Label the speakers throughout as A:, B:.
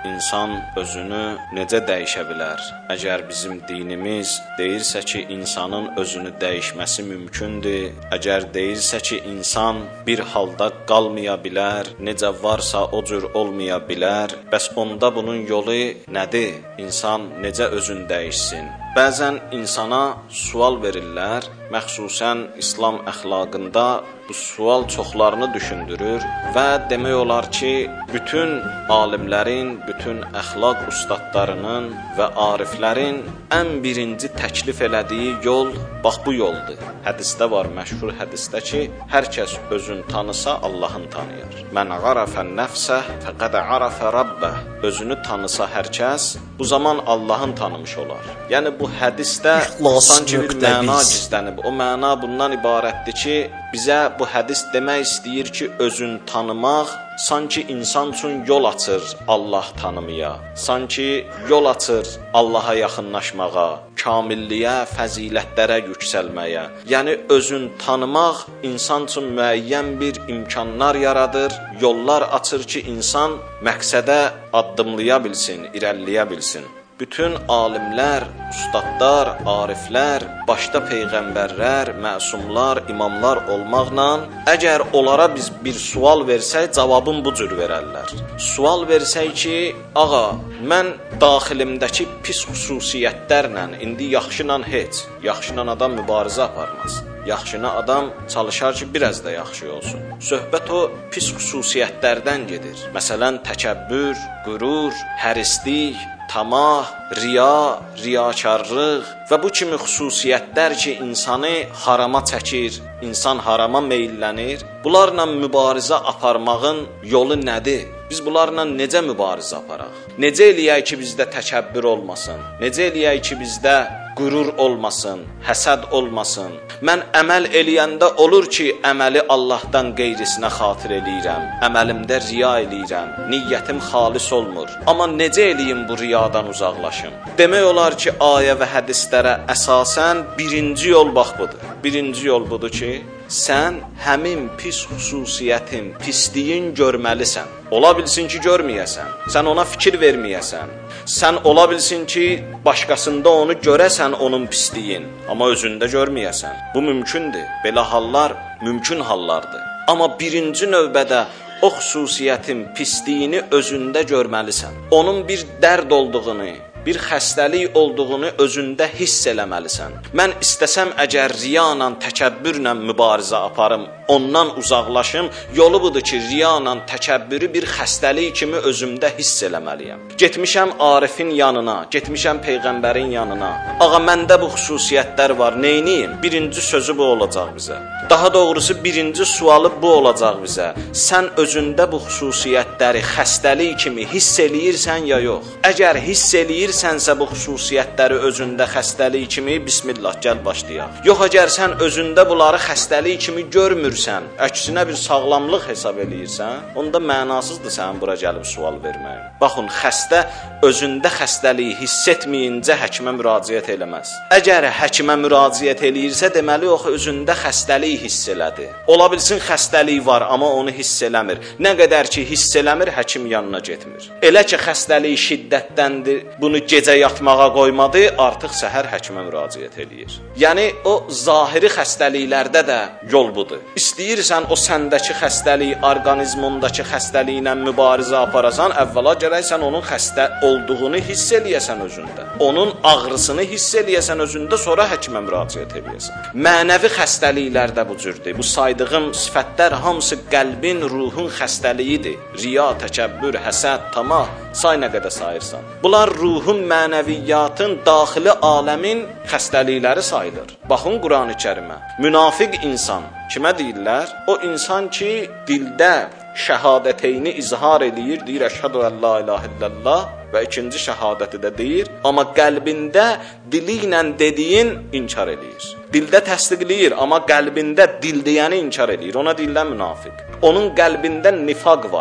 A: insan özünü necə dəyişə bilər? Əgər bizim dinimiz deyirsə ki, insanın özünü dəyişməsi mümkündür, əgər deyirsə ki, insan bir halda qalmaya bilər, necə varsa o cür olmaya bilər, bəs onda bunun yolu nədir? İnsan necə özünü dəyişsin? Bəzən insana sual verirlər, məxsusən İslam əxlaqında bu sual çoxlarını düşündürür və demək olar ki, bütün alimlərin, bütün əxlaq ustadlarının və ariflərin ən birinci təklif elədiyi yol bax bu yoldur. Hədisdə var, məşhur hədisdə ki, hər kəs özünü tanısa Allahın tanıyır. Mən arafən nəfsə fəqəd arafə rabbə. Özünü tanısa hər kəs, bu zaman Allahın tanımış olar. Yəni bu hədisdə sanki bir məna gizlənib. O məna bundan ibarətdir ki, bizə bu hədis demək istəyir ki, özünü tanımaq sanki insan üçün yol açır Allah tanımaya, sanki yol açır Allaha yaxınlaşmağa, kamilliyə, fəzilətlərə yüksəlməyə. Yəni özünü tanımaq insan üçün müəyyən bir imkanlar yaradır, yollar açır ki, insan məqsədə addımlaya bilsin, irəliləyə bilsin. Bütün alimlər, ustadlar, ariflər, başda peyğəmbərlər, məsumlar, imamlar olmaqla, əgər onlara biz bir sual versək, cavabın bu cür verərlər. Sual versək ki, ağa, mən daxilimdəki pis xüsusiyyətlərlə, indi yaxşıla heç, yaxşıla adam mübarizə aparmaz. Yaxşına adam çalışar ki, biraz da yaxşı olsun. Söhbət o pis xüsusiyyətlərdən gedir. Məsələn, təkəbbür, qürur, hərislik, tamah, riya, riyakarlıq və bu kimi xüsusiyyətlər ki, insanı harama çəkir, insan harama meyllənir. Bunlarla mübarizə aparmağın yolu nədir? Biz bunlarla necə mübarizə aparaq? Necə eləyək ki, bizdə təkəbbür olmasın? Necə eləyək ki, bizdə qürur olmasın, həsəd olmasın? Mən əməl eləyəndə olur ki, əməli Allahdan qeyrisinə xatir eləyirəm, əməlimdə riya eləyirəm, niyyətim xalis olmur. Amma necə eləyim bu riyadan uzaqlaşım? Demək olar ki, ayə və hədislərə əsasən birinci yol bax budur. Birinci yol budur ki, sən həmin pis xüsusiyyətin, pisliyin görməlisən. Ola bilsin ki, görməyəsən, sən ona fikir verməyəsən. Sən ola bilsin ki, başqasında onu görəsən onun pisliyin, amma özündə görməyəsən. Bu mümkündür, belə hallar mümkün hallardır. Amma birinci növbədə o xüsusiyyətin pisliyini özündə görməlisən. Onun bir dərd olduğunu, bir xəstəlik olduğunu özündə hiss eləməlisən. Mən istəsəm əgər riyanla, təkəbbürlə mübarizə aparım, ondan uzaqlaşım, yolu budur ki, riyanla, təkəbbürü bir xəstəlik kimi özümdə hiss eləməliyəm. Getmişəm arifin yanına, getmişəm peyğəmbərin yanına. Ağa, məndə bu xüsusiyyətlər var, neyniyim? Birinci sözü bu olacaq bizə. Daha doğrusu birinci sualı bu olacaq bizə. Sən özündə bu xüsusiyyətləri xəstəlik kimi hiss eləyirsən ya yox? Əgər hiss eləyirsənsə bu xüsusiyyətləri özündə xəstəlik kimi, bismillah, gəl başlayaq. Yox, əgər sən özündə bunları xəstəlik kimi görmürsən, əksinə bir sağlamlıq hesab eləyirsən, onda mənasızdır sənin bura gəlib sual verməyin. Baxın, xəstə özündə xəstəliyi hiss etməyincə həkimə müraciət eləməz. Əgər həkimə müraciət eləyirsə, deməli o özündə xəstəlik hiss elədi. Ola bilsin xəstəlik var, amma onu hiss eləmir. Nə qədər ki hiss eləmir, həkim yanına getmir. Elə ki xəstəlik şiddətdəndir, bunu gecə yatmağa qoymadı, artıq səhər həkimə müraciət eləyir. Yəni o zahiri xəstəliklərdə də yol budur. İstəyirsən o səndəki xəstəlik, orqanizmundakı xəstəliylə mübarizə aparasan, əvvəla gərək sən onun xəstə olduğunu hiss eləyəsən özündə. Onun ağrısını hiss eləyəsən özündə, sonra həkimə müraciət eləyəsən. Mənəvi xəstəliklərdə bu cürdür. Bu saydığım sifətlər hamısı qəlbin, ruhun xəstəliyidir. Riya, təkəbbür, həsəd, tamah, say nə qədər sayırsan. Bunlar ruhun, mənəviyyatın, daxili aləmin xəstəlikləri sayılır. Baxın Qurani Kərimə. Münafiq insan kimə deyirlər? O insan ki, dildə şəhadəteyni izhar eləyir, deyir əşhədü ən la ilahə illallah və ikinci şəhadəti də deyir, amma qəlbində dili ilə dediyin inkar eləyir. Dildə təsdiqləyir, amma qəlbində dil deyəni inkar eləyir. Ona deyirlər münafiq. Onun qəlbində nifaq var.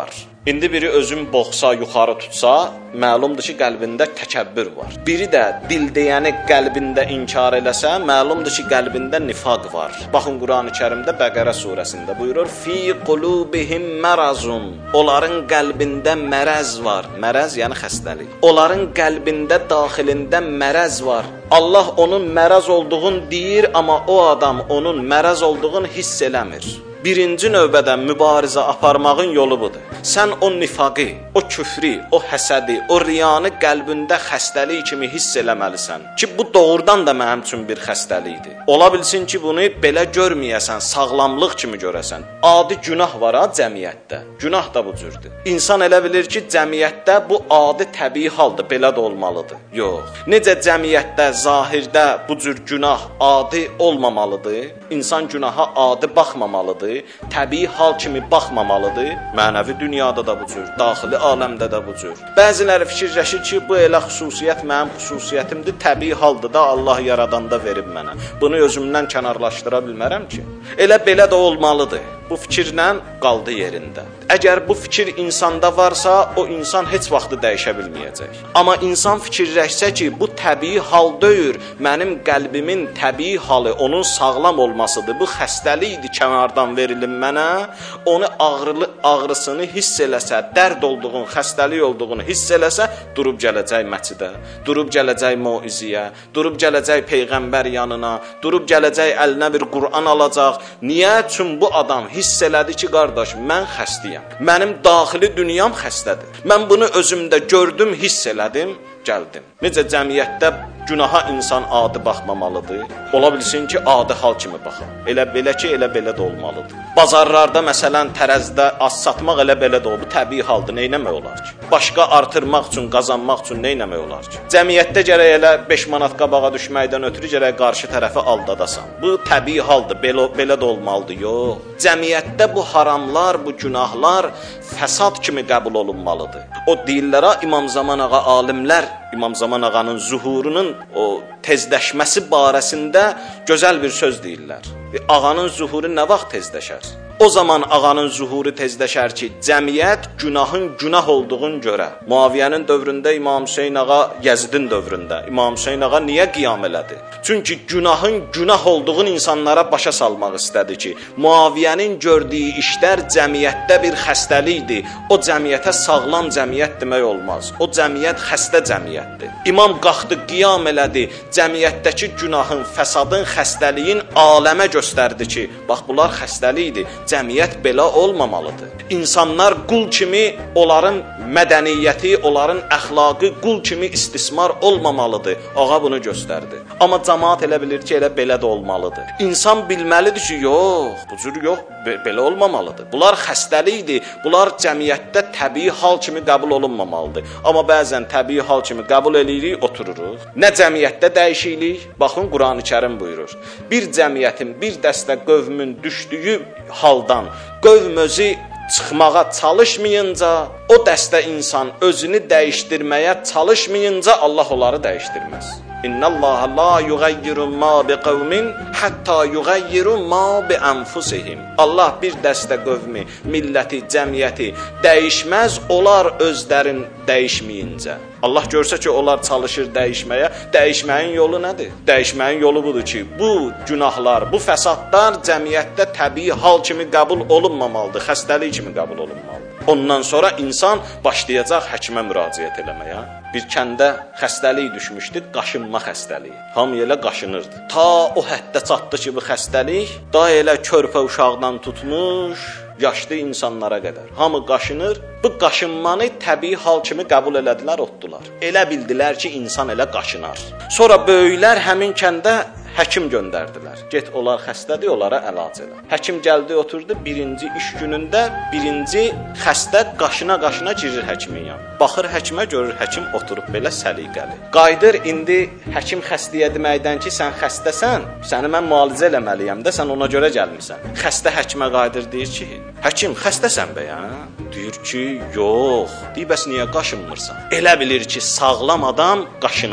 A: İndi biri özün boxsa, yuxarı tutsa, məlumdur ki, qəlbində təkəbbür var. Biri də dil deyəni qəlbində inkar eləsə, məlumdur ki, qəlbində nifaq var. Baxın Qurani-Kərimdə Bəqərə surəsində buyurur: "Fi qulubihim marazun." Onların qəlbində mərəz var. Mərəz yəni xəstəlik. Onların qəlbində daxilində mərəz var. Allah onun mərəz olduğunu deyir, amma o adam onun mərəz olduğunu hiss eləmir. Birinci növbədə mübarizə aparmağın yolu budur. Sən o nifaqı, o küfrü, o həsədi, o riyanı qəlbində xəstəlik kimi hiss eləməlisən ki, bu doğrudan da mənim üçün bir xəstəlikdir. Ola bilsin ki, bunu belə görməyəsən, sağlamlıq kimi görəsən. Adi günah var ha cəmiyyətdə. Günah da bu cürdür. İnsan elə bilir ki, cəmiyyətdə bu adi təbii haldır, belə də olmalıdır. Yox. Necə cəmiyyətdə, zahirdə bu cür günah adi olmamalıdır? İnsan günaha adi baxmamalıdır. Təbii hal kimi baxmamalıdır. Mənəvi dünyada da bu cür, daxili aləmdə də bu cür. Bəziləri fikirləşir ki, bu elə xüsusiyyət mənim xüsusiyyətimdir, təbii haldır da Allah yaradanda verib mənə. Bunu özümdən kənarlaşdıra bilmərəm ki. Elə belə də olmalıdır. Bu fikirlə qaldı yerində. Əgər bu fikir insanda varsa, o insan heç vaxtı dəyişə bilməyəcək. Amma insan fikirləşsə ki, bu təbii hal deyil, mənim qəlbimin təbii halı, onun sağlam olmasıdır, bu xəstəlikdir, kənardan verilin mənə, onu ağrısını hiss eləsə, dərd olduğunu, xəstəlik olduğunu hiss eləsə, durub gələcək məscidə, durub gələcək mauiziyə, durub gələcək Peyğəmbər yanına, durub gələcək əlinə bir Qur'an alacaq. Niyə? Çünki bu adam hiss elədi ki, qardaş, mən xəstəyəm. Mənim daxili dünyam xəstədir. Mən bunu özümdə gördüm, hiss elədim, gəldim. Necə cəmiyyətdə günaha insan adi baxmamalıdır? Ola bilsin ki, adi hal kimi baxır. Elə belə ki, elə belə də olmalıdır. Bazarlarda məsələn tərəzidə az satmaq elə belə də o, bu təbii haldır, nə etmək olar ki? Başqa artırmaq üçün, qazanmaq üçün nə etmək olar ki? Cəmiyyətdə gərək elə 5 manat qabağa düşməkdən ötürü gərək qarşı tərəfi aldadasan. Bu təbii haldır, belə də olmalıdır. Yox. Cəmiyyətdə bu haramlar, bu günahlar fəsad kimi qəbul olunmalıdır. O deyirlər, İmam Zaman ağa alimlər İmam Zaman ağanın zuhurunun o tezləşməsi barəsində gözəl bir söz deyirlər. Ağanın zuhuru nə vaxt tezləşər? O zaman ağanın zuhuru tezləşər ki, cəmiyyət günahın günah olduğunu görə. Muaviyyənin dövründə İmam Hüseyn ağa, Yəzidin dövründə İmam Hüseyn ağa niyə qiyam elədi? Çünki günahın günah olduğunu insanlara başa salmaq istədi ki, Muaviyyənin gördüyü işlər cəmiyyətdə bir xəstəlikdir. O cəmiyyətə sağlam cəmiyyət demək olmaz. O cəmiyyət xəstə cəmiyyətdir. İmam qalxdı, qiyam elədi, cəmiyyətdəki günahın, fəsadın, xəstəliyin aləmə göstərdi ki, bax bunlar xəstəlikdir. Cəmiyyət belə olmamalıdır. İnsanlar qul kimi, onların mədəniyyəti, onların əxlaqı qul kimi istismar olmamalıdır. Ağa bunu göstərdi. Amma cəmaət elə bilir ki, elə belə də olmalıdır. İnsan bilməlidir ki, yox, bu cür yox, belə olmamalıdır. Bunlar xəstəlikdir. Bunlar cəmiyyətdə təbii hal kimi qəbul olunmamalıdır. Amma bəzən təbii hal kimi qəbul edirik, otururuq. Nə cəmiyyətdə dəyişiklik? Baxın, Qurani-Kərim buyurur. Bir cəmiyyətin, bir dəstə qövmün düşdüyü haldan qövm özü çıxmağa çalışmayınca, o dəstə insan özünü dəyişdirməyə çalışmayınca Allah onları dəyişdirməz. İnnallaha la yughayyiru ma biqavmin hatta yughayyiru ma bi anfusihim. Allah bir dəstə qövmü, milləti, cəmiyyəti dəyişməz, onlar özlərin dəyişməyincə. Allah görsə ki, onlar çalışır dəyişməyə, dəyişməyin yolu nədir? Dəyişməyin yolu budur ki, bu günahlar, bu fəsadlar cəmiyyətdə təbii hal kimi qəbul olunmamalıdır, xəstəlik kimi qəbul olunmalıdır. Ondan sonra insan başlayacaq həkimə müraciət eləməyə. Bir kəndə xəstəlik düşmüşdü, qaşınma xəstəliyi. Hamı elə qaşınırdı. Ta o həddə çatdı ki, bu xəstəlik da elə körpə uşaqdan tutmuş, yaşlı insanlara qədər. Hamı qaşınır. Bu qaşınmanı təbii hal kimi qəbul elədilər, otdular. Elə bildilər ki, insan elə qaşınar. Sonra böyüklər həmin kəndə həkim göndərdilər. Get, onlar xəstədir, onlara əlac elə. Həkim gəldi, oturdu, birinci iş günündə birinci xəstə qaşına girir həkimin yanına. Baxır həkimə, görür həkim oturub belə səliqəli. Qayıdır, indi həkim xəstəyə deməkdən ki, sən xəstəsən, səni mən müalicə eləməliyəm də, sən ona görə gəlmisən. Xəstə həkimə qayıdır, deyir ki, həkim, xəstəsən bə ya? Deyir ki, yox. Deyir, bəs niyə qaşınmırsan? Elə bilir ki, sağlam adam qaşınar.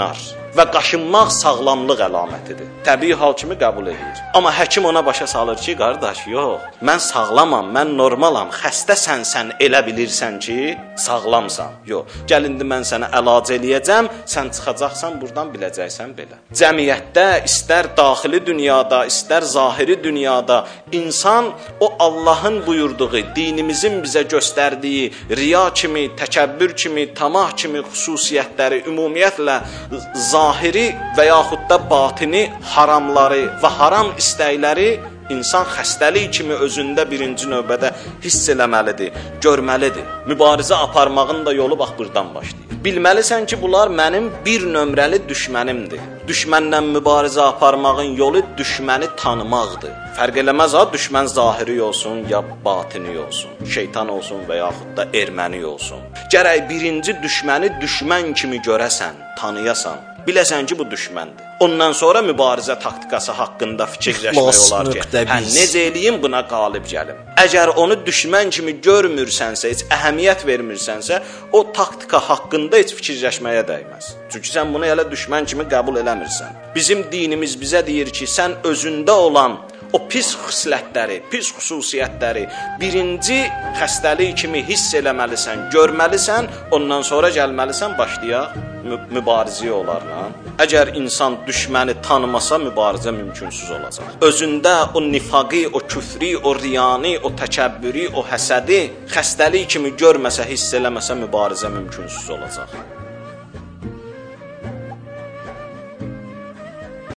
A: və qaşınmaq sağlamlıq əlamətidir. Təbii hal kimi qəbul edir. Amma həkim ona başa salır ki, qardaş, yox, mən sağlamam, mən normalam, xəstəsən, sən elə bilirsən ki, sağlamsan. Yox, gəl indi mən sənə əlac eləyəcəm, sən çıxacaqsan buradan biləcəksən belə. Cəmiyyətdə, istər daxili dünyada, istər zahiri dünyada insan o Allahın buyurduğu, dinimizin bizə göstərdiyi riya kimi, təkəbbür kimi, tamah kimi xüsusiyyətləri, ümumiyyətlə zahiri və yaxud da batini haramları və haram istəkləri insan xəstəlik kimi özündə birinci növbədə hiss eləməlidir, görməlidir. Mübarizə aparmağın da yolu bax buradan başlayır. Bilməlisən ki, bunlar mənim bir nömrəli düşmənimdir. Düşmənlə mübarizə aparmağın yolu düşməni tanımaqdır. Fərq eləməz ha, düşmən zahiri olsun ya batini olsun, şeytan olsun və yaxud da erməni olsun. Gərək birinci düşməni düşmən kimi görəsən, tanıyasan. Biləsən ki, bu düşməndir. Ondan sonra mübarizə taktikası haqqında fikirləşmək olar ki, necə eləyim, buna qalib gəlim. Əgər onu düşmən kimi görmürsənsə, heç əhəmiyyət vermirsənsə, o taktika haqqında heç fikirləşməyə dəyməz. Çünki sən bunu elə düşmən kimi qəbul eləmirsən. Bizim dinimiz bizə deyir ki, sən özündə olan o pis xislətləri, pis xüsusiyyətləri birinci xəstəlik kimi hiss eləməlisən, görməlisən, ondan sonra gəlməlisən, başlayaq mübarizəyə onlarla. Əgər insan düşməni tanımasa, mübarizə mümkünsüz olacaq. Özündə o nifaqi, o küfri, o riyani, o təkəbbüri, o həsədi xəstəlik kimi görməsə, hiss eləməsə, mübarizə mümkünsüz olacaq.